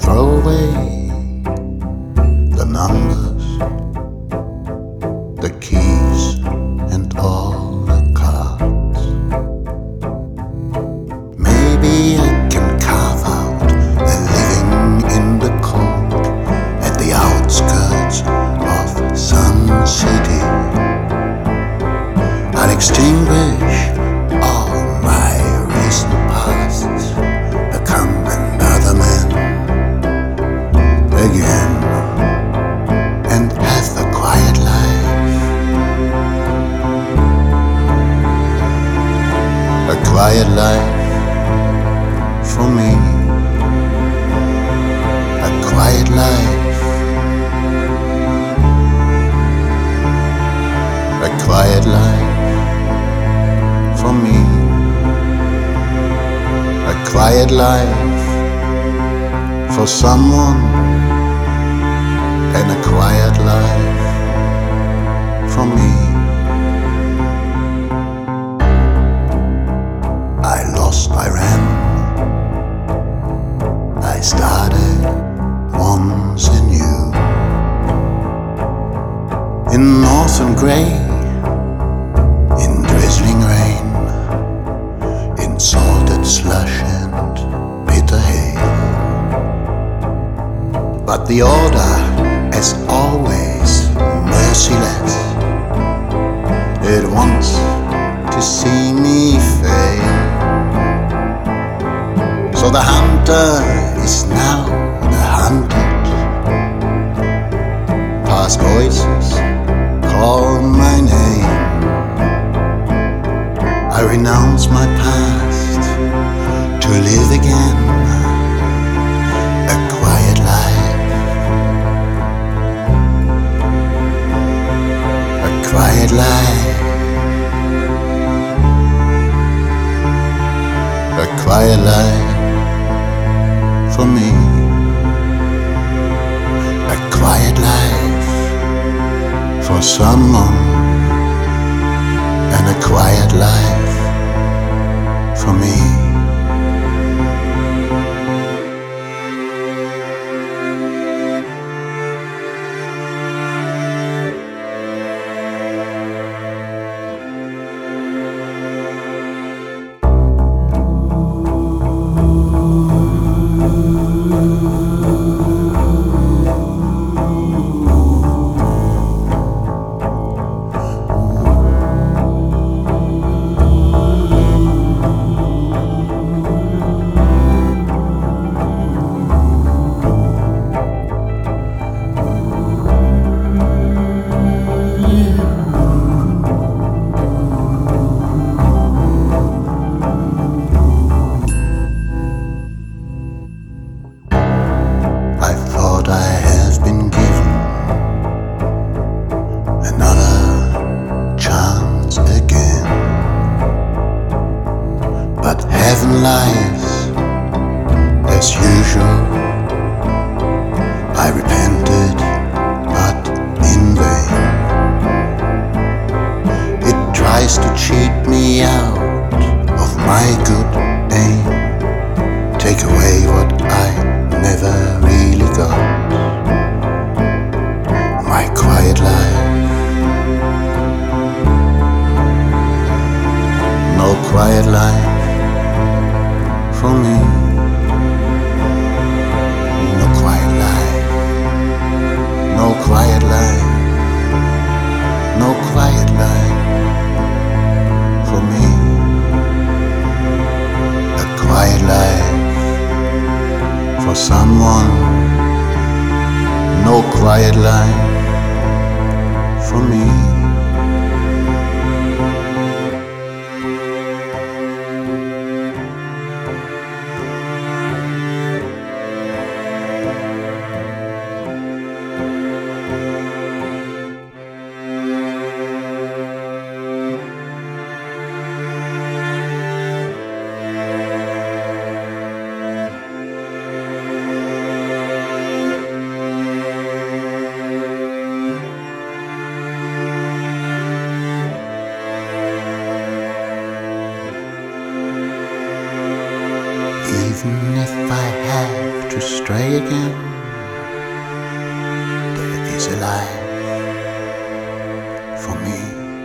throw away the numbers, the keys, and all the cards. Maybe I can carve out a living in the cold at the outskirts of Sun City. I'll extinguish all my recent pasts, become another man again, and have a quiet life. A quiet life for me. A quiet life. A quiet life for me. A quiet life for someone, and a quiet life for me. I lost, I ran, I started once anew. In northern grey, in drizzling rain, in salted slush and bitter hail. But the order, as always, merciless. It wants to see me fail. So the hunter is now the hunted. Past voices call my name. I renounce my past to live again. A quiet life. A quiet life. A quiet life for me. A quiet life for someone, and a quiet life for me. I thought I have been given another chance again, but heaven lies as usual. I repented, but in vain. It tries to cheat me out of my good aim, take away what I never really got. My quiet life. No quiet life for me. No quiet life. No quiet life. No quiet life for me. A quiet life for someone, no quiet life for me. even if I have to stray again, there is a life for me,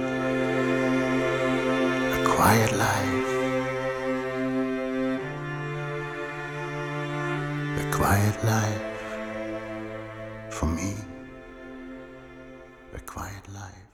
a quiet life, a quiet life for me, a quiet life.